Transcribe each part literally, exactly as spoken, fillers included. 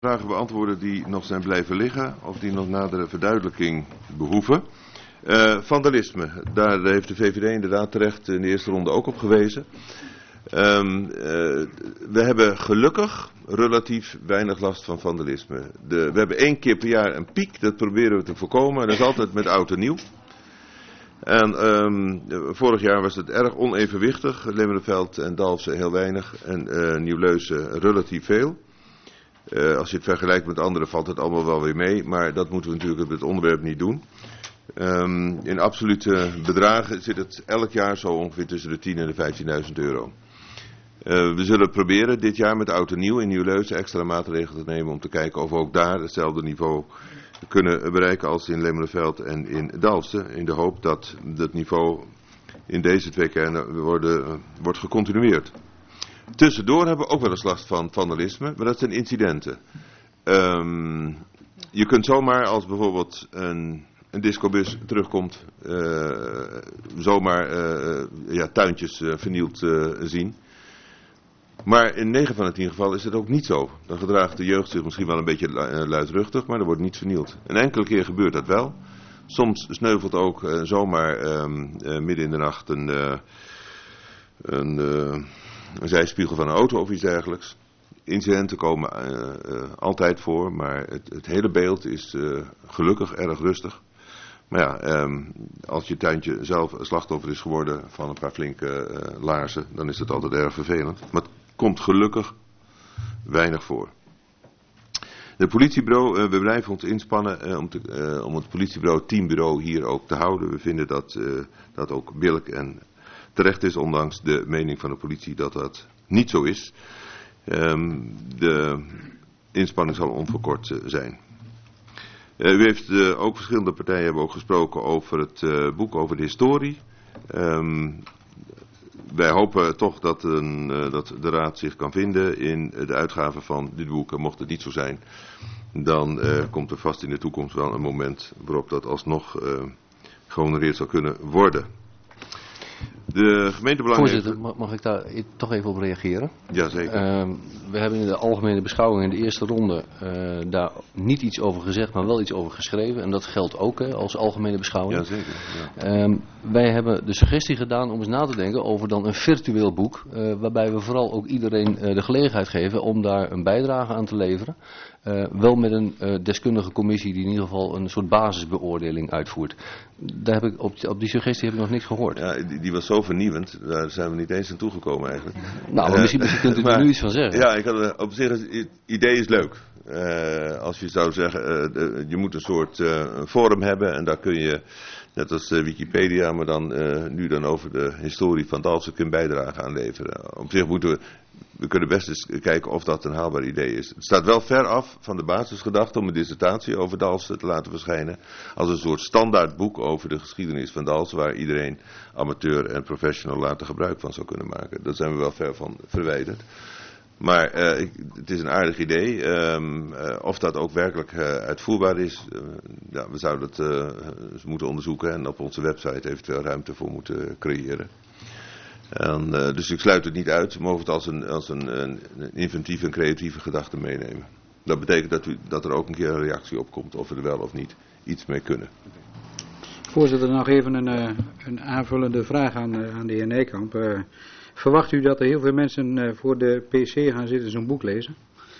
Vragen beantwoorden die nog zijn blijven liggen of die nog nadere verduidelijking behoeven. Uh, vandalisme, daar heeft de V V D inderdaad terecht in de eerste ronde ook op gewezen. Um, uh, we hebben gelukkig relatief weinig last van vandalisme. De, we hebben één keer per jaar een piek, dat proberen we te voorkomen. Dat is altijd met oud en nieuw. En um, vorig jaar was het erg onevenwichtig. Lemmerveld en Dalfsen heel weinig en uh, Nieuw-Leusen relatief veel. Uh, als je het vergelijkt met anderen valt het allemaal wel weer mee, maar dat moeten we natuurlijk op het onderwerp niet doen. Um, in absolute bedragen zit het elk jaar zo ongeveer tussen de tien en de vijftienduizend euro. Uh, we zullen proberen dit jaar met oud en nieuw in Nieuw-Leusen extra maatregelen te nemen om te kijken of we ook daar hetzelfde niveau kunnen bereiken als in Lemmerveld en in Dalfsen. In de hoop dat dat niveau in deze twee kernen worden, uh, wordt gecontinueerd. Tussendoor hebben we ook wel eens last van vandalisme, maar dat zijn incidenten. Um, je kunt zomaar als bijvoorbeeld een, een discobus terugkomt, uh, zomaar uh, ja, tuintjes uh, vernield uh, zien. Maar in negen van de tien gevallen is het ook niet zo. Dan gedraagt de jeugd zich misschien wel een beetje uh, luidruchtig, maar er wordt niets vernield. Een enkele keer gebeurt dat wel. Soms sneuvelt ook uh, zomaar um, uh, midden in de nacht een... Uh, een uh, een zijspiegel van een auto of iets dergelijks. Incidenten komen uh, uh, altijd voor, maar het, het hele beeld is uh, gelukkig erg rustig. Maar ja, um, als je tuintje zelf slachtoffer is geworden van een paar flinke uh, laarzen, dan is het altijd erg vervelend. Maar het komt gelukkig weinig voor. De politiebureau, uh, we blijven ons inspannen uh, om, te, uh, om het politiebureau, teambureau hier ook te houden. We vinden dat uh, dat ook billig en terecht is, ondanks de mening van de politie dat dat niet zo is. Um, de inspanning zal onverkort uh, zijn. Uh, u heeft uh, ook verschillende partijen hebben ook gesproken over het uh, boek over de historie. Um, wij hopen toch dat, een, uh, dat de Raad zich kan vinden in de uitgave van dit boek. En mocht het niet zo zijn, dan uh, komt er vast in de toekomst wel een moment waarop dat alsnog uh, gehonoreerd zal kunnen worden. De gemeentebelangen... Voorzitter, mag, mag ik daar toch even op reageren? Jazeker. Uh, we hebben in de algemene beschouwing in de eerste ronde uh, daar niet iets over gezegd, maar wel iets over geschreven. En dat geldt ook hè, als algemene beschouwing. Jazeker. Ja. Uh, wij hebben de suggestie gedaan om eens na te denken over dan een virtueel boek. Uh, waarbij we vooral ook iedereen uh, de gelegenheid geven om daar een bijdrage aan te leveren. Uh, wel met een uh, deskundige commissie die in ieder geval een soort basisbeoordeling uitvoert. Daar heb ik op, op die suggestie heb ik nog niks gehoord. Ja, die, die was zo vernieuwend, daar zijn we niet eens aan toegekomen eigenlijk. Nou, maar misschien, misschien kunt u er nu iets van zeggen. Ja, ik had, op zich, het idee is leuk. Uh, als je zou zeggen, uh, de, je moet een soort uh, forum hebben en daar kun je, net als uh, Wikipedia, maar dan uh, nu dan over de historie van Dalfsen kun bijdrage aan leveren. Op zich moeten we, we kunnen best eens kijken of dat een haalbaar idee is. Het staat wel ver af van de basisgedachte om een dissertatie over Dalfsen te laten verschijnen als een soort standaardboek over de geschiedenis van Dalfsen, waar iedereen, amateur en professional, later gebruik van zou kunnen maken. Daar zijn we wel ver van verwijderd. Maar uh, ik, het is een aardig idee. Um, uh, of dat ook werkelijk uh, uitvoerbaar is, uh, ja, we zouden het uh, moeten onderzoeken en op onze website eventueel ruimte voor moeten creëren. En, uh, dus ik sluit het niet uit. We mogen het als een, als een, een, een inventieve en creatieve gedachte meenemen. Dat betekent dat, u, dat er ook een keer een reactie op komt of we er wel of niet iets mee kunnen. Voorzitter, nog even een, uh, een aanvullende vraag aan, uh, aan de heer Nijkamp. Uh, verwacht u dat er heel veel mensen uh, voor de P C gaan zitten zo'n boek lezen?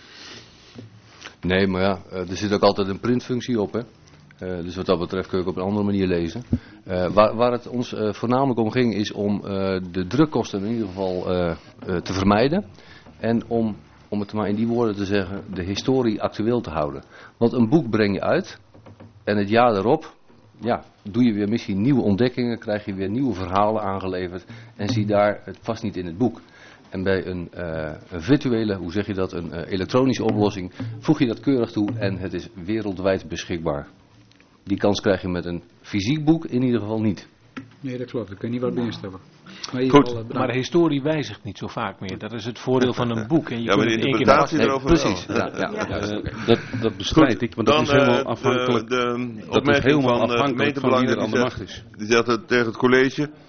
Nee, maar ja, er zit ook altijd een printfunctie op, hè. Uh, dus wat dat betreft kun je ook op een andere manier lezen. Uh, waar, waar het ons uh, voornamelijk om ging is om uh, de drukkosten in ieder geval uh, uh, te vermijden. En om, om het maar in die woorden te zeggen, de historie actueel te houden. Want een boek breng je uit en het jaar erop, ja, doe je weer misschien nieuwe ontdekkingen, krijg je weer nieuwe verhalen aangeleverd en zie daar het vast niet in het boek. En bij een, uh, een virtuele, hoe zeg je dat, een uh, elektronische oplossing, voeg je dat keurig toe en het is wereldwijd beschikbaar. Die kans krijg je met een fysiek boek in ieder geval niet. Nee, dat klopt. Dat kun je niet wat binnenstellen. Maar, Goed, maar de historie wijzigt niet zo vaak meer. Dat is het voordeel van een boek. En je ja, maar de interpretatie nee, erover precies. wel. Ja, ja, ja, ja, uh, dat, dat bestrijd Goed, ik, want dat dan, is helemaal uh, afhankelijk, de, de dat is helemaal van, afhankelijk van wie er aan de zegt, macht is. Die zegt het tegen het college,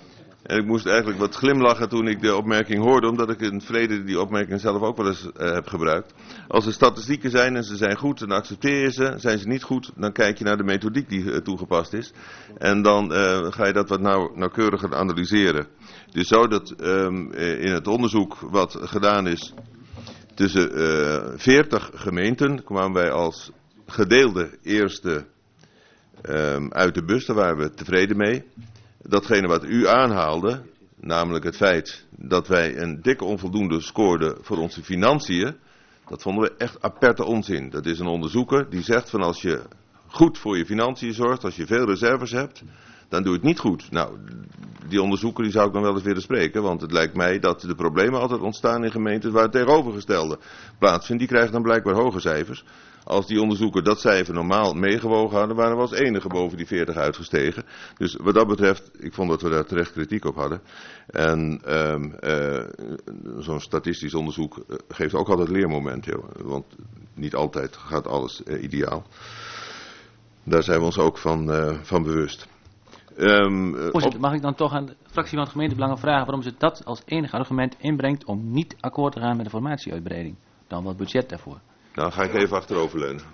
En ik moest eigenlijk wat glimlachen toen ik de opmerking hoorde, omdat ik in het verleden die opmerking zelf ook wel eens uh, heb gebruikt. Als er statistieken zijn en ze zijn goed, dan accepteer je ze. Zijn ze niet goed, dan kijk je naar de methodiek die uh, toegepast is. En dan uh, ga je dat wat nauw, nauwkeuriger analyseren. Dus zo dat um, in het onderzoek wat gedaan is tussen uh, veertig gemeenten, kwamen wij als gedeelde eerste um, uit de bus. Daar waren we tevreden mee. Datgene wat u aanhaalde, namelijk het feit dat wij een dikke onvoldoende scoorden voor onze financiën, dat vonden we echt aperte onzin. Dat is een onderzoeker die zegt van als je goed voor je financiën zorgt, als je veel reserves hebt, dan doe je het niet goed. Nou, die onderzoeker die zou ik dan wel eens willen spreken, want het lijkt mij dat de problemen altijd ontstaan in gemeenten waar het tegenovergestelde plaatsvindt. Die krijgen dan blijkbaar hoge cijfers. Als die onderzoeker dat cijfer normaal meegewogen hadden, waren we als enige boven die veertig uitgestegen. Dus wat dat betreft, ik vond dat we daar terecht kritiek op hadden. En um, uh, zo'n statistisch onderzoek uh, geeft ook altijd leermomenten, joh, want niet altijd gaat alles uh, ideaal. Daar zijn we ons ook van, uh, van bewust. Um, Voorzitter, op... mag ik dan toch aan de fractie van het gemeentebelangen vragen waarom ze dat als enige argument inbrengt om niet akkoord te gaan met de formatieuitbreiding? Dan wat budget daarvoor. Nou, ga ik even achteroverleunen.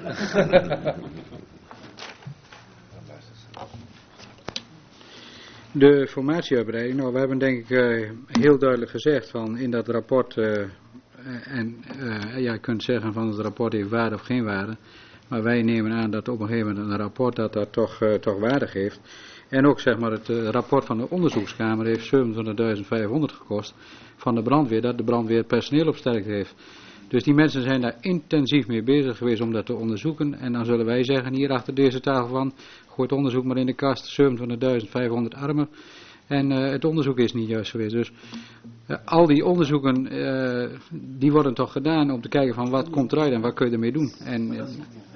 De formatieuitbreiding, nou we hebben denk ik uh, heel duidelijk gezegd van in dat rapport, uh, en uh, ja, je kunt zeggen van het rapport heeft waarde of geen waarde, maar wij nemen aan dat op een gegeven moment een rapport dat dat toch, uh, toch waarde geeft. En ook zeg maar het uh, rapport van de onderzoekskamer heeft zevenentwintigduizend vijfhonderd gekost van de brandweer, dat de brandweer personeel opsterkt heeft. Dus die mensen zijn daar intensief mee bezig geweest om dat te onderzoeken. En dan zullen wij zeggen hier achter deze tafel van, gooi het onderzoek maar in de kast, zevenentwintigduizend vijfhonderd armen. En uh, het onderzoek is niet juist geweest. Dus uh, al die onderzoeken, uh, die worden toch gedaan om te kijken van wat komt eruit en wat kun je ermee doen. En, uh,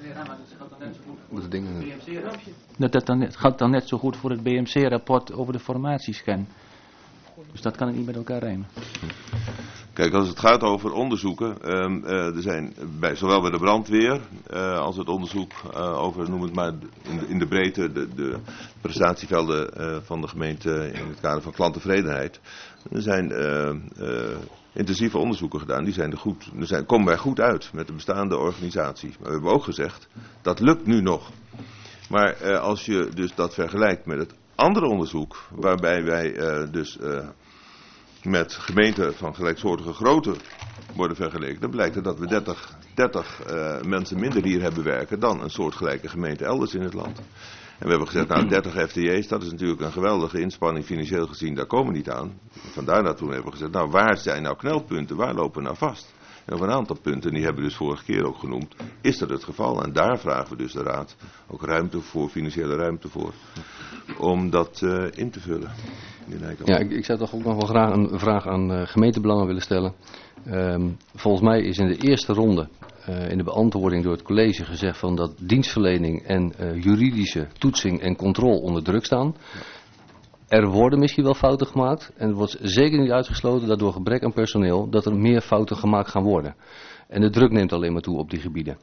dat, dat dan net, gaat dan net zo goed voor het B M C-rapport over de formatiescan. Dus dat kan ik niet met elkaar rijmen. Kijk, als het gaat over onderzoeken, um, uh, er zijn bij, zowel bij de brandweer uh, als het onderzoek uh, over, noem het maar, in de, in de breedte, de, de prestatievelden uh, van de gemeente in het kader van klanttevredenheid. Er zijn uh, uh, intensieve onderzoeken gedaan, die zijn er goed, er zijn, komen wij goed uit met de bestaande organisatie. Maar we hebben ook gezegd, dat lukt nu nog. Maar uh, als je dus dat vergelijkt met het andere onderzoek, waarbij wij uh, dus uh, met gemeenten van gelijksoortige grootte worden vergeleken, dan blijkt er dat we dertig, dertig uh, mensen minder hier hebben werken dan een soortgelijke gemeente elders in het land. En we hebben gezegd, nou dertig F T E's, dat is natuurlijk een geweldige inspanning financieel gezien, daar komen we niet aan. Vandaar dat toen hebben we gezegd, nou waar zijn nou knelpunten, waar lopen we nou vast? En op een aantal punten, die hebben we dus vorige keer ook genoemd, is dat het geval. En daar vragen we dus de Raad ook ruimte voor, financiële ruimte voor, om dat uh, in te vullen. Ja, ik, ik zou toch ook nog wel graag een vraag aan uh, gemeentebelangen willen stellen. Um, volgens mij is in de eerste ronde, uh, in de beantwoording door het college gezegd van dat dienstverlening en uh, juridische toetsing en controle onder druk staan. Er worden misschien wel fouten gemaakt en het wordt zeker niet uitgesloten dat door gebrek aan personeel dat er meer fouten gemaakt gaan worden. En de druk neemt alleen maar toe op die gebieden.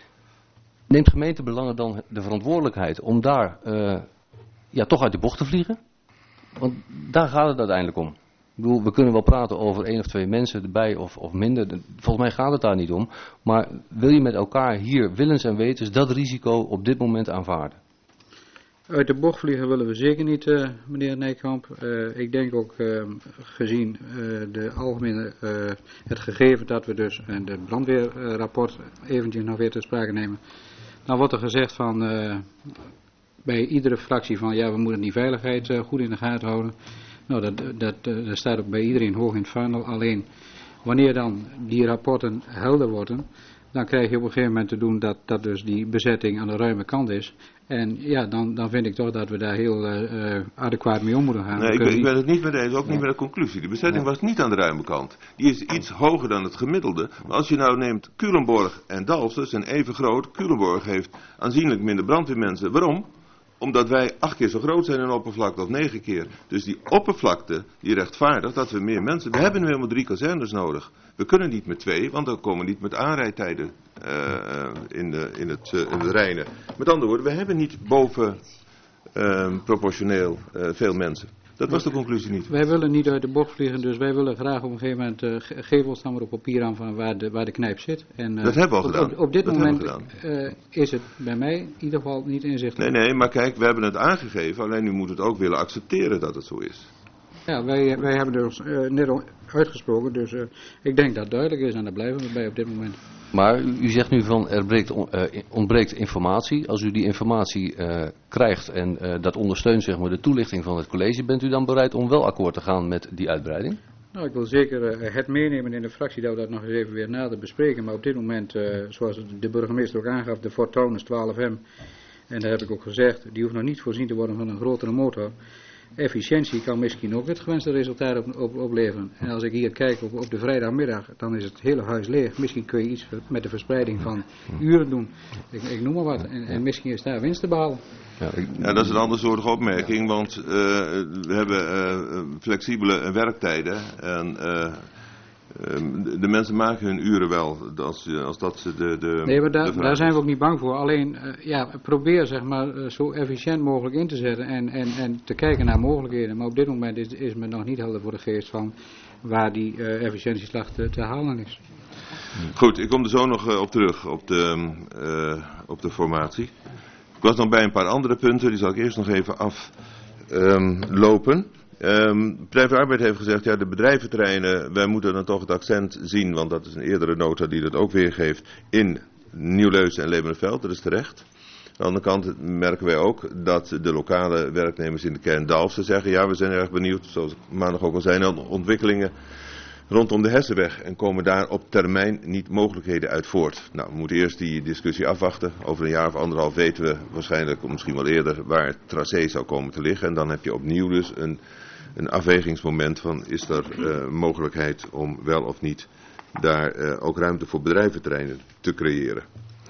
Neemt gemeentebelangen dan de verantwoordelijkheid om daar uh, ja, toch uit de bocht te vliegen? Want daar gaat het uiteindelijk om. Ik bedoel, we kunnen wel praten over één of twee mensen erbij of, of minder. Volgens mij gaat het daar niet om. Maar wil je met elkaar hier willens en wetens dat risico op dit moment aanvaarden? Uit de bocht vliegen willen we zeker niet, uh, meneer Nijkamp. Uh, ik denk ook uh, gezien uh, de algemene, uh, het gegeven dat we dus en het brandweerrapport eventjes nog weer ter sprake nemen. Dan wordt er gezegd van uh, bij iedere fractie van ja, we moeten die veiligheid uh, goed in de gaten houden. Nou, dat, dat, uh, dat staat ook bij iedereen hoog in het vaandel. Alleen wanneer dan die rapporten helder worden, dan krijg je op een gegeven moment te doen dat, dat dus die bezetting aan de ruime kant is. En ja, dan, dan vind ik toch dat we daar heel uh, uh, adequaat mee om moeten gaan. Nee, ik ben, ik ben het niet met eens, ook niet met de conclusie. De bezetting was niet aan de ruime kant. Die is iets hoger dan het gemiddelde. Maar als je nou neemt Culemborg en Dalfsen, zijn even groot. Culemborg heeft aanzienlijk minder brandweermensen. Waarom? Omdat wij acht keer zo groot zijn in oppervlakte of negen keer. Dus die oppervlakte, die rechtvaardigt dat we meer mensen... We hebben nu helemaal drie kazernes nodig. We kunnen niet met twee, want dan komen we niet met aanrijdtijden uh, in, de, in, het, uh, in het rijden. Met andere woorden, we hebben niet boven uh, proportioneel uh, veel mensen. Dat was de conclusie niet. Wij willen niet uit de bocht vliegen, dus wij willen graag op een gegeven moment, uh, ge- geef ons dan maar op papier aan van waar de, waar de knijp zit. En, uh, Dat hebben we al op, gedaan. Op, op dit Dat moment hebben we uh, is het bij mij in ieder geval niet inzichtelijk. Nee, nee, maar kijk, we hebben het aangegeven, alleen u moet het ook willen accepteren dat het zo is. Ja, wij, wij hebben er ons uh, net al uitgesproken, dus uh, ik denk dat het duidelijk is en daar blijven we bij op dit moment. Maar u, u zegt nu van er breekt, on, uh, ontbreekt informatie. Als u die informatie uh, krijgt en uh, dat ondersteunt zeg maar, de toelichting van het college, bent u dan bereid om wel akkoord te gaan met die uitbreiding? Nou, ik wil zeker uh, het meenemen in de fractie dat we dat nog eens even weer nader bespreken. Maar op dit moment, uh, zoals de burgemeester ook aangaf, de Fortonus twaalf M. En daar heb ik ook gezegd, die hoeft nog niet voorzien te worden van een grotere motor. Efficiëntie kan misschien ook het gewenste resultaat op, op, opleveren. En als ik hier kijk op, op de vrijdagmiddag, dan is het hele huis leeg. Misschien kun je iets met de verspreiding van uren doen. Ik, ik noem maar wat. En, en misschien is daar winst te behalen. Ja, ik... ja, dat is een andersoortige opmerking, want uh, we hebben uh, flexibele werktijden en uh, de mensen maken hun uren wel, als, als dat de, de Nee, maar daar, de daar zijn we ook niet bang voor. Alleen, uh, ja, probeer zeg maar uh, zo efficiënt mogelijk in te zetten en, en, en te kijken naar mogelijkheden. Maar op dit moment is, is men nog niet helder voor de geest van waar die uh, efficiëntieslag te, te halen is. Goed, ik kom er zo nog uh, op terug, op de, uh, op de formatie. Ik was nog bij een paar andere punten, die zal ik eerst nog even aflopen. Um, Um, Partij voor de Arbeid heeft gezegd, ja, de bedrijventerreinen, wij moeten dan toch het accent zien, want dat is een eerdere nota die dat ook weergeeft, in Nieuw-Leusen en Leeuwenveld, dat is terecht. Aan de andere kant merken wij ook dat de lokale werknemers in de kern Dalfsen zeggen, ja, we zijn erg benieuwd, zoals ik maandag ook al zei, naar ontwikkelingen rondom de Hessenweg en komen daar op termijn niet mogelijkheden uit voort. Nou, we moeten eerst die discussie afwachten. Over een jaar of anderhalf weten we waarschijnlijk, of misschien wel eerder, waar het tracé zou komen te liggen. En dan heb je opnieuw dus een, een afwegingsmoment van, is er uh, mogelijkheid om wel of niet daar uh, ook ruimte voor bedrijventerreinen te creëren.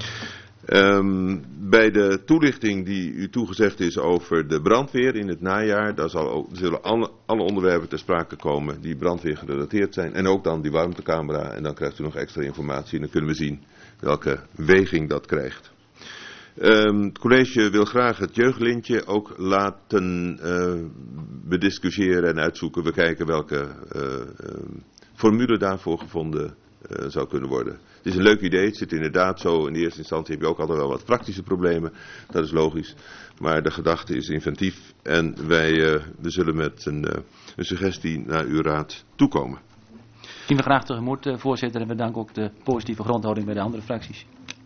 Um, bij de toelichting die u toegezegd is over de brandweer in het najaar, daar zal ook, zullen alle, alle onderwerpen ter sprake komen die brandweer gerelateerd zijn. En ook dan die warmtecamera. En dan krijgt u nog extra informatie en dan kunnen we zien welke weging dat krijgt. Um, het college wil graag het jeugdlintje ook laten uh, bediscussiëren en uitzoeken. We kijken welke uh, uh, formule daarvoor gevonden uh, zou kunnen worden. Het is een leuk idee, het zit inderdaad zo, in de eerste instantie heb je ook altijd wel wat praktische problemen, dat is logisch, maar de gedachte is inventief en wij uh, we zullen met een, uh, een suggestie naar uw raad toekomen. Zien we graag tegemoet, uh, voorzitter, en we danken ook de positieve grondhouding bij de andere fracties.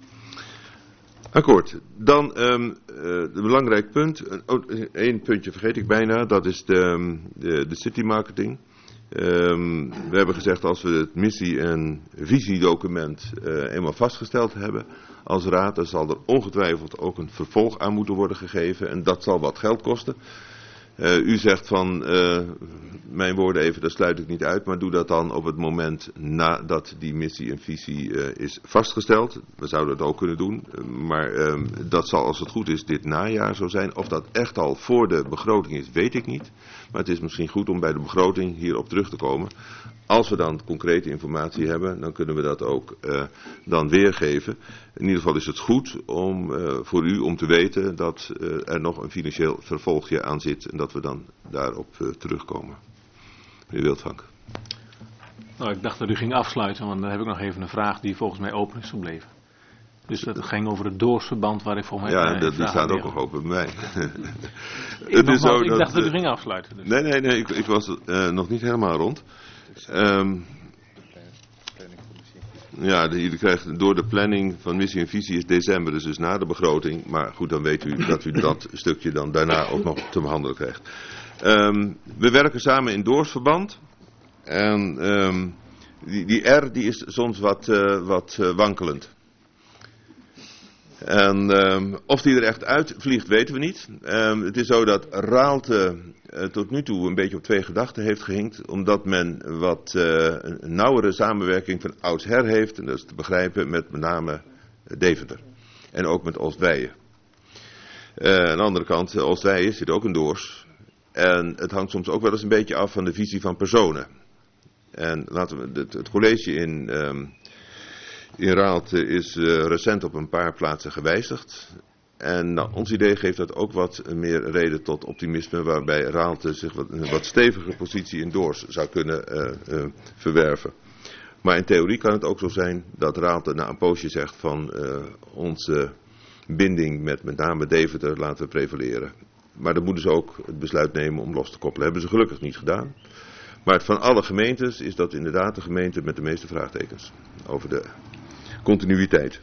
Akkoord. Dan um, uh, een belangrijk punt, één uh, puntje vergeet ik bijna, dat is de, de, de city marketing. Um, we hebben gezegd als we het missie- en visiedocument uh, eenmaal vastgesteld hebben als raad, dan zal er ongetwijfeld ook een vervolg aan moeten worden gegeven en dat zal wat geld kosten. Uh, u zegt van, uh, mijn woorden even, dat sluit ik niet uit, maar doe dat dan op het moment nadat die missie en visie uh, is vastgesteld. We zouden het ook kunnen doen, maar um, dat zal als het goed is dit najaar zo zijn. Of dat echt al voor de begroting is, weet ik niet. Maar het is misschien goed om bij de begroting hierop terug te komen. Als we dan concrete informatie hebben, dan kunnen we dat ook uh, dan weergeven. In ieder geval is het goed om, uh, voor u om te weten dat uh, er nog een financieel vervolgje aan zit. En dat we dan daarop uh, terugkomen. Meneer Wildvank. Nou, ik dacht dat u ging afsluiten, want dan heb ik nog even een vraag die volgens mij open is gebleven. Dus dat ging over het doorsverband waar ik volgens mij... Ja, dat, die staat ook nog open bij mij. ik, het is zo ik dat, dacht dat u ging afsluiten. Dus. Nee, nee, nee, ik, ik was uh, nog niet helemaal rond. Um, ja, de, je krijgt door de planning van missie en visie is december, dus, dus na de begroting. Maar goed, dan weet u dat u dat stukje dan daarna ook nog te behandelen krijgt. Um, we werken samen in doorsverband. En um, die, die R die is soms wat, uh, wat uh, wankelend. En um, of die er echt uitvliegt, weten we niet. Um, het is zo dat Raalte uh, tot nu toe een beetje op twee gedachten heeft gehinkt. Omdat men wat uh, een nauwere samenwerking van oudsher heeft. En dat is te begrijpen met met name Deventer. En ook met Oostweijen. Uh, aan de andere kant, Oostweijen zit ook in Doors. En het hangt soms ook wel eens een beetje af van de visie van personen. En laten we het, het college in... Um, In Raalte is uh, recent op een paar plaatsen gewijzigd. En nou, ons idee geeft dat ook wat meer reden tot optimisme, waarbij Raalte zich wat, een wat stevige positie in Doors zou kunnen uh, uh, verwerven. Maar in theorie kan het ook zo zijn dat Raalte na een poosje zegt van uh, onze binding met met name Deventer laten we prevaleren. Maar dan moeten ze ook het besluit nemen om los te koppelen. Hebben ze gelukkig niet gedaan. Maar van alle gemeentes is dat inderdaad de gemeente met de meeste vraagtekens over de continuïteit.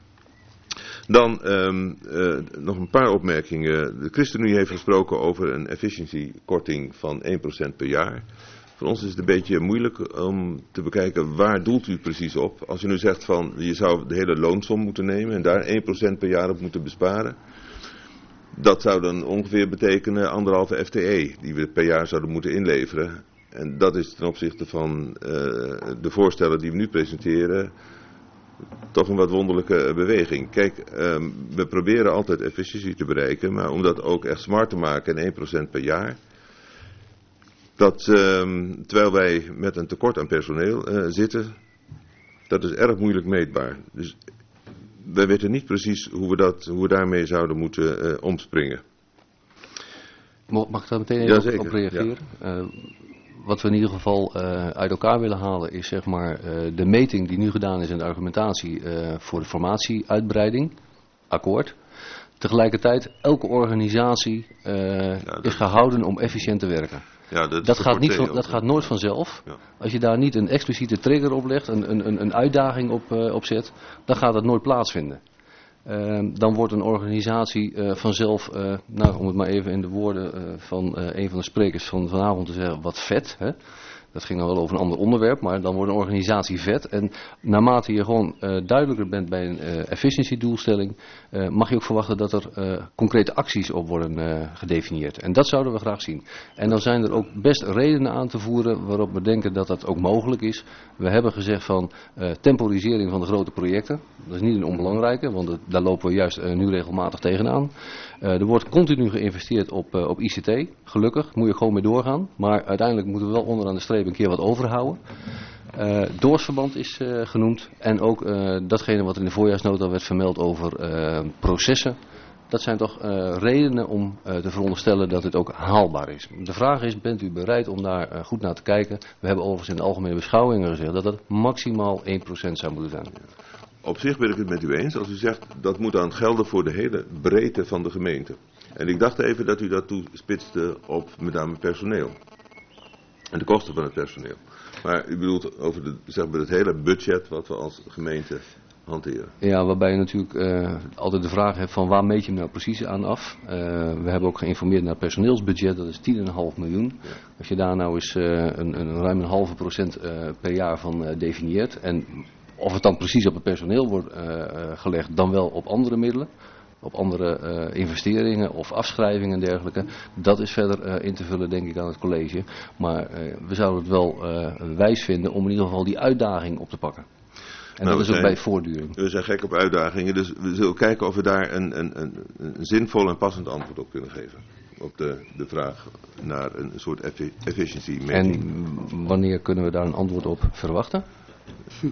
Dan um, uh, nog een paar opmerkingen. De ChristenUnie heeft gesproken over een efficiëntiekorting van één procent per jaar. Voor ons is het een beetje moeilijk om te bekijken waar doelt u precies op. Als u nu zegt van je zou de hele loonsom moeten nemen en daar één procent per jaar op moeten besparen. Dat zou dan ongeveer betekenen anderhalve F T E die we per jaar zouden moeten inleveren. En dat is ten opzichte van uh, de voorstellen die we nu presenteren toch een wat wonderlijke beweging. Kijk, um, we proberen altijd efficiëntie te bereiken, maar om dat ook echt smart te maken en één procent per jaar. Dat, um, terwijl wij met een tekort aan personeel uh, zitten, dat is erg moeilijk meetbaar. Dus wij weten niet precies hoe we, dat, hoe we daarmee zouden moeten uh, omspringen. Mag ik daar meteen even op, op reageren? Ja. Uh, wat we in ieder geval uh, uit elkaar willen halen is zeg maar uh, de meting die nu gedaan is in de argumentatie uh, voor de formatieuitbreiding, akkoord. Tegelijkertijd, elke organisatie uh, ja, is gehouden om efficiënt te werken. Ja, dat dat, gaat niet van, dat gaat nooit vanzelf. Ja. Als je daar niet een expliciete trigger op legt, een, een, een uitdaging op, uh, op zet, dan gaat dat nooit plaatsvinden. Uh, dan wordt een organisatie uh, vanzelf, uh, nou, om het maar even in de woorden uh, van uh, een van de sprekers van vanavond te zeggen, wat vet. Hè? Dat ging dan wel over een ander onderwerp, maar dan wordt een organisatie vet. En naarmate je gewoon uh, duidelijker bent bij een uh, efficiëntiedoelstelling, uh, mag je ook verwachten dat er uh, concrete acties op worden uh, gedefinieerd. En dat zouden we graag zien. En dan zijn er ook best redenen aan te voeren waarop we denken dat dat ook mogelijk is. We hebben gezegd van uh, temporisering van de grote projecten. Dat is niet een onbelangrijke, want het, daar lopen we juist uh, nu regelmatig tegenaan. Uh, er wordt continu geïnvesteerd op, uh, op I C T. Gelukkig, moet je gewoon mee doorgaan. Maar uiteindelijk moeten we wel onderaan de streep een keer wat overhouden. Uh, Doorsverband is uh, genoemd. En ook uh, datgene wat in de voorjaarsnota werd vermeld over uh, processen. Dat zijn toch uh, redenen om uh, te veronderstellen dat het ook haalbaar is. De vraag is, bent u bereid om daar uh, goed naar te kijken? We hebben overigens in de algemene beschouwingen gezegd dat het maximaal één procent zou moeten zijn. Op zich ben ik het met u eens. Als u zegt dat moet dan gelden voor de hele breedte van de gemeente. En ik dacht even dat u dat toespitste op met name personeel. En de kosten van het personeel. Maar u bedoelt over de, zeg maar, het hele budget wat we als gemeente hanteren. Ja, waarbij je natuurlijk uh, altijd de vraag hebt van waar meet je hem nou precies aan af. Uh, we hebben ook geïnformeerd naar het personeelsbudget, dat is tien komma vijf miljoen. Ja. Als je daar nou eens uh, een, een ruim een halve procent uh, per jaar van uh, definieert. En of het dan precies op het personeel wordt uh, uh, gelegd, dan wel op andere middelen. Op andere uh, investeringen of afschrijvingen en dergelijke. Dat is verder uh, in te vullen denk ik aan het college. Maar uh, we zouden het wel uh, wijs vinden om in ieder geval die uitdaging op te pakken. En nou, dat is ook zijn, bij voortduring. We zijn gek op uitdagingen, dus we zullen kijken of we daar een, een, een, een zinvol en passend antwoord op kunnen geven. Op de, de vraag naar een soort efficiency meting. En wanneer kunnen we daar een antwoord op verwachten? Hm.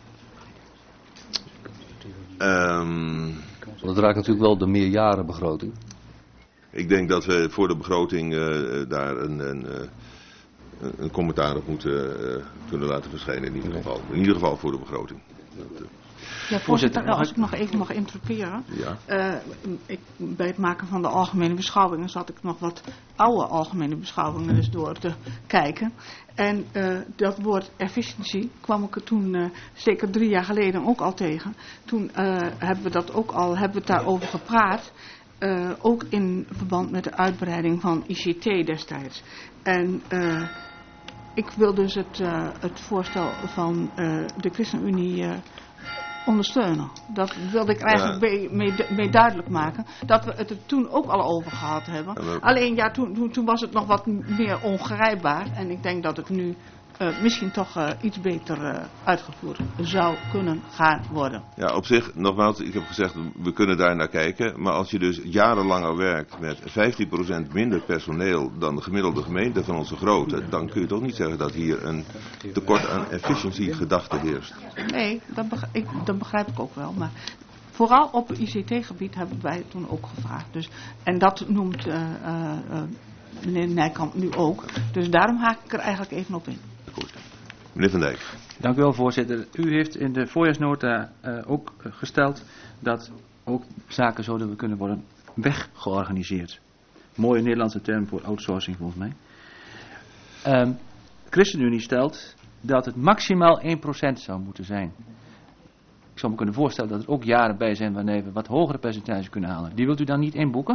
Um, dat raakt natuurlijk wel de meerjarenbegroting. Ik denk dat we voor de begroting uh, daar een, een, uh, een commentaar op moeten uh, kunnen laten verschijnen in ieder nee. geval. In ieder geval voor de begroting. Dat, uh. Ja, voorzitter, als ik nog even mag interruperen. Ja. Uh, ik, bij het maken van de algemene beschouwingen zat ik nog wat oude algemene beschouwingen dus door te kijken. En uh, dat woord efficiency kwam ik er toen uh, zeker drie jaar geleden ook al tegen. Toen uh, hebben we dat ook al, hebben we het daarover gepraat. Uh, ook in verband met de uitbreiding van I C T destijds. En uh, ik wil dus het, uh, het voorstel van uh, de ChristenUnie uh, ondersteunen. Dat wilde ik eigenlijk ja. mee, mee duidelijk maken. Dat we het er toen ook al over gehad hebben. Ja, Alleen ja, toen, toen, toen was het nog wat meer ongrijpbaar. En ik denk dat het nu uh, misschien toch uh, iets beter uh, uitgevoerd zou kunnen gaan worden. Ja, op zich, nogmaals, ik heb gezegd, we kunnen daar naar kijken. Maar als je dus jarenlang al werkt met vijftien procent minder personeel dan de gemiddelde gemeente van onze grootte, dan kun je toch niet zeggen dat hier een tekort aan efficiëntie gedachte heerst. Nee, dat begrijp ik, dat begrijp ik ook wel. Maar vooral op het I C T-gebied hebben wij toen ook gevraagd. Dus, en dat noemt uh, uh, uh, meneer Nijkamp nu ook. Dus daarom haak ik er eigenlijk even op in. Goed. Meneer Van Dijk. Dank u wel, voorzitter. U heeft in de voorjaarsnota uh, ook uh, gesteld dat ook zaken zouden kunnen worden weggeorganiseerd. Mooie Nederlandse term voor outsourcing volgens mij. Um, ChristenUnie stelt dat het maximaal één procent zou moeten zijn. Ik zou me kunnen voorstellen dat er ook jaren bij zijn wanneer we wat hogere percentages kunnen halen. Die wilt u dan niet inboeken?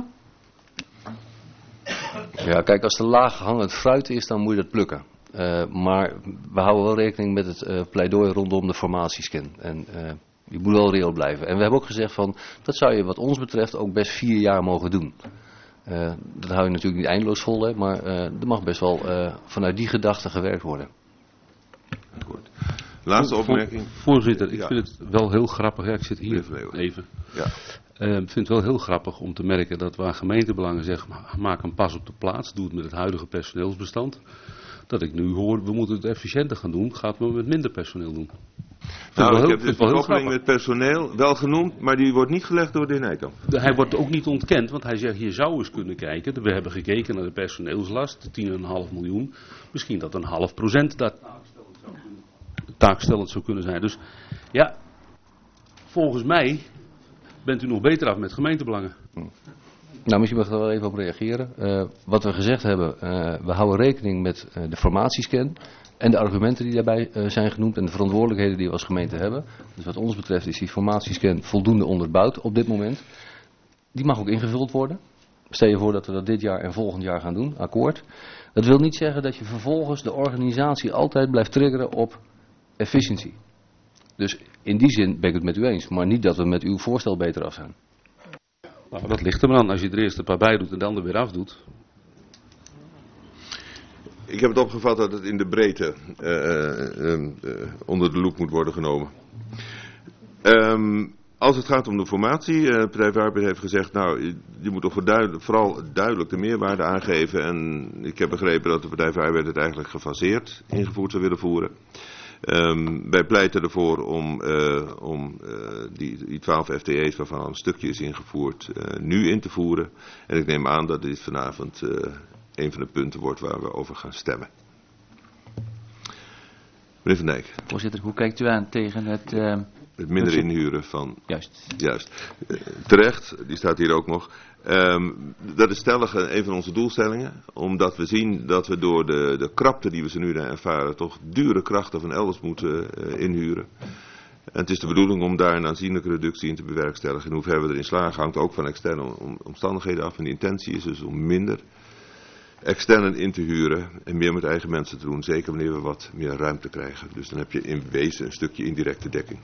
Ja, kijk, als er laag hangend fruit is, dan moet je dat plukken. Uh, maar we houden wel rekening met het uh, pleidooi rondom de formatiescan. En uh, je moet wel reëel blijven. En we hebben ook gezegd van, dat zou je wat ons betreft ook best vier jaar mogen doen. Uh, dat hou je natuurlijk niet eindeloos vol, hè, maar uh, er mag best wel uh, vanuit die gedachte gewerkt worden. Goed. Laatste opmerking. Voorzitter, ik ja. vind het wel heel grappig. Ja, ik zit hier even. Ja. Uh, ik vind het wel heel grappig om te merken dat waar gemeentebelangen zeggen, maak een pas op de plaats, doe het met het huidige personeelsbestand. Dat ik nu hoor, we moeten het efficiënter gaan doen, gaat men met minder personeel doen. Nou, ik heel, heb de koppeling met personeel wel genoemd, maar die wordt niet gelegd door de heer Nijkamp. Hij wordt ook niet ontkend, want hij zegt, je zou eens kunnen kijken. We hebben gekeken naar de personeelslast, tien komma vijf miljoen. Misschien dat een half procent dat taakstellend zou kunnen zijn. Dus ja, volgens mij bent u nog beter af met gemeentebelangen. Nou, misschien mag ik er wel even op reageren. Uh, wat we gezegd hebben, uh, we houden rekening met uh, de formatiescan en de argumenten die daarbij uh, zijn genoemd en de verantwoordelijkheden die we als gemeente hebben. Dus wat ons betreft is die formatiescan voldoende onderbouwd op dit moment. Die mag ook ingevuld worden. Stel je voor dat we dat dit jaar en volgend jaar gaan doen, akkoord. Dat wil niet zeggen dat je vervolgens de organisatie altijd blijft triggeren op efficiëntie. Dus in die zin ben ik het met u eens, maar niet dat we met uw voorstel beter af zijn. Nou, dat ligt er maar aan. Als je er eerst een paar bij doet en dan er weer af doet. Ik heb het opgevat dat het in de breedte uh, uh, uh, onder de loep moet worden genomen. Um, als het gaat om de formatie, uh, de Partij van de Arbeid heeft gezegd, nou, je, je moet toch voorduidelijk, vooral duidelijk de meerwaarde aangeven. En ik heb begrepen dat de Partij van de Arbeid het eigenlijk gefaseerd ingevoerd zou willen voeren. Um, wij pleiten ervoor om, uh, om uh, die, die twaalf F T E's waarvan al een stukje is ingevoerd, uh, nu in te voeren. En ik neem aan dat dit vanavond uh, een van de punten wordt waar we over gaan stemmen. Meneer Van Dijk. Voorzitter, hoe kijkt u aan tegen het... Uh, het minder inhuren van... Juist. Juist. Uh, terecht, die staat hier ook nog. Um, dat is stellig een van onze doelstellingen. Omdat we zien dat we door de, de krapte die we ze nu ervaren toch dure krachten van elders moeten uh, inhuren. En het is de bedoeling om daar een aanzienlijke reductie in te bewerkstelligen. In hoeverre we erin slagen hangt ook van externe om, omstandigheden af. En de intentie is dus om minder externen in te huren en meer met eigen mensen te doen. Zeker wanneer we wat meer ruimte krijgen. Dus dan heb je in wezen een stukje indirecte dekking.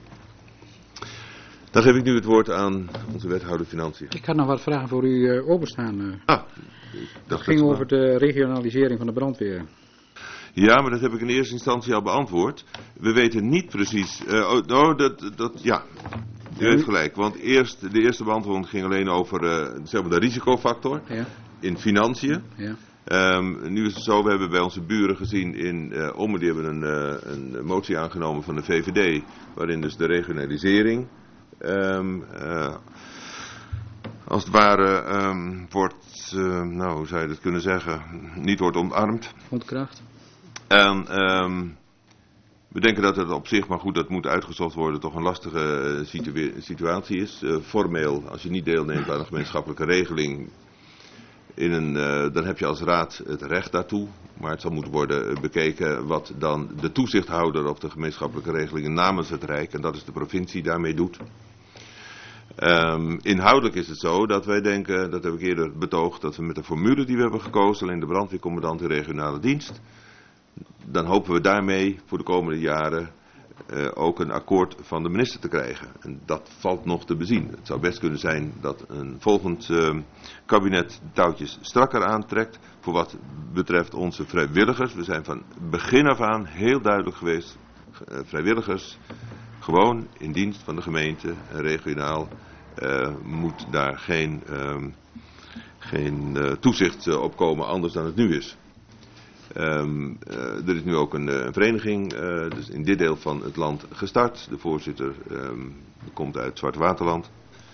Dan geef ik nu het woord aan onze wethouder Financiën. Ik had nog wat vragen voor u uh, openstaan. Uh. Ah, dat ging over de regionalisering van de brandweer. Ja, maar dat heb ik in eerste instantie al beantwoord. We weten niet precies... Uh, oh, oh, dat, dat, ja, u heeft gelijk. Want eerst, de eerste beantwoording ging alleen over uh, zeg maar de risicofactor ja. in financiën. Ja. Um, nu is het zo, we hebben bij onze buren gezien in uh, Ommen, die hebben een, uh, een motie aangenomen van de V V D, waarin dus de regionalisering... Um, uh, als het ware um, wordt, uh, nou hoe zou je dat kunnen zeggen, niet wordt omarmd. Ontkracht. En um, we denken dat het op zich, maar goed, dat moet uitgezocht worden, toch een lastige situa- situatie is. Uh, formeel, als je niet deelneemt aan een gemeenschappelijke regeling, in een, uh, dan heb je als raad het recht daartoe. Maar het zal moeten worden bekeken wat dan de toezichthouder op de gemeenschappelijke regelingen namens het Rijk, en dat is de provincie, daarmee doet. Um, inhoudelijk is het zo dat wij denken, dat heb ik eerder betoogd, dat we met de formule die we hebben gekozen, alleen de brandweercommandant in regionale dienst, dan hopen we daarmee voor de komende jaren uh, ook een akkoord van de minister te krijgen. En dat valt nog te bezien. Het zou best kunnen zijn dat een volgend uh, kabinet touwtjes strakker aantrekt voor wat betreft onze vrijwilligers. We zijn van begin af aan heel duidelijk geweest, uh, vrijwilligers gewoon in dienst van de gemeente en regionaal uh, moet daar geen, uh, geen uh, toezicht uh, op komen anders dan het nu is. Um, uh, er is nu ook een, uh, een vereniging uh, dus in dit deel van het land gestart. De voorzitter um, komt uit Zwartewaterland.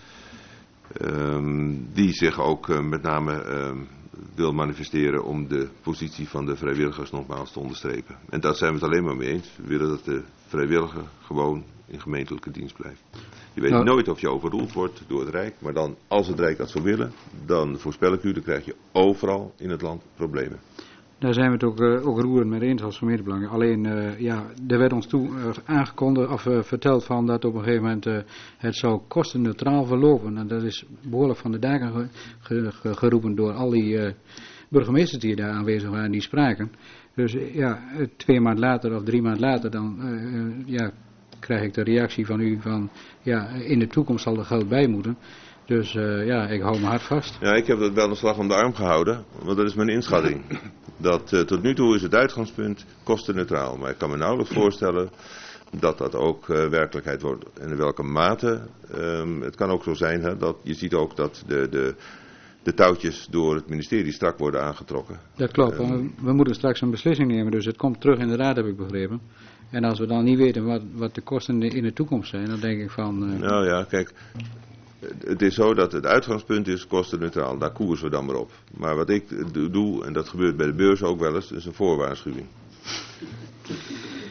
Um, die zich ook uh, met name um, wil manifesteren om de positie van de vrijwilligers nogmaals te onderstrepen. En daar zijn we het alleen maar mee eens. We willen dat de vrijwilliger gewoon in gemeentelijke dienst blijft. Je weet nou, nooit of je overroeld wordt door het Rijk, maar dan, als het Rijk dat zou willen, dan voorspel ik u, dan krijg je overal in het land problemen. Daar zijn we het ook, uh, ook roerend mee eens als gemeentebelangen. Alleen, uh, ja, er werd ons toe uh, aangekondigd of uh, verteld van dat op een gegeven moment uh, het zou kostenneutraal verlopen. En dat is behoorlijk van de daken ge, ge, ge, geroepen door al die uh, burgemeesters die daar aanwezig waren, die spraken. Dus uh, ja, twee maanden later of drie maanden later dan uh, uh, ja, krijg ik de reactie van u van ja, in de toekomst zal er geld bij moeten. Dus uh, ja, ik hou me hard vast. Ja, ik heb dat wel een slag om de arm gehouden, want dat is mijn inschatting. Dat uh, tot nu toe is het uitgangspunt kostenneutraal, maar ik kan me nauwelijks voorstellen dat dat ook uh, werkelijkheid wordt. En in welke mate, um, het kan ook zo zijn, hè, dat je ziet ook dat de, de, de touwtjes door het ministerie strak worden aangetrokken. Dat klopt, um, we, we moeten straks een beslissing nemen, dus het komt terug in de raad, heb ik begrepen. En als we dan niet weten wat, wat de kosten in de toekomst zijn, dan denk ik van... Uh... Nou ja, kijk, het is zo dat het uitgangspunt is kostenneutraal, daar koersen we dan maar op. Maar wat ik doe, en dat gebeurt bij de beurs ook wel eens, is een voorwaarschuwing.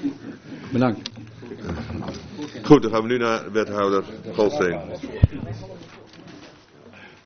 Bedankt. Goed, dan gaan we nu naar wethouder Goldsteen.